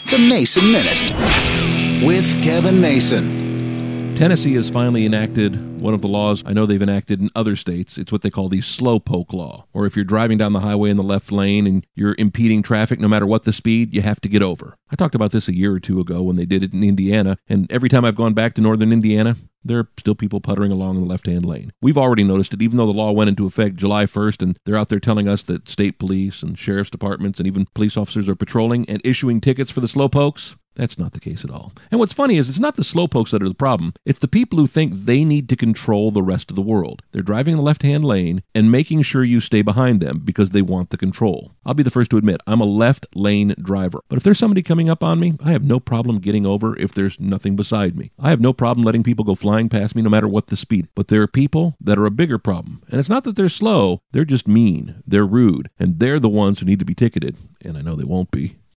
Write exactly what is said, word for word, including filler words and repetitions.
The Mason Minute with Kevin Mason. Tennessee has finally enacted one of the laws I know they've enacted in other states. It's what they call the slowpoke law, or if you're driving down the highway in the left lane and you're impeding traffic, no matter what the speed, you have to get over. I talked about this a year or two ago when they did it in Indiana, and every time I've gone back to northern Indiana, there are still people puttering along in the left-hand lane. We've already noticed it, even though the law went into effect July first, and they're out there telling us that state police and sheriff's departments and even police officers are patrolling and issuing tickets for the slowpokes. That's not the case at all. And what's funny is it's not the slowpokes that are the problem. It's the people who think they need to control the rest of the world. They're driving in the left-hand lane and making sure you stay behind them because they want the control. I'll be the first to admit, I'm a left lane driver. But if there's somebody coming up on me, I have no problem getting over if there's nothing beside me. I have no problem letting people go flying past me no matter what the speed. But there are people that are a bigger problem. And it's not that they're slow. They're just mean. They're rude. And they're the ones who need to be ticketed. And I know they won't be.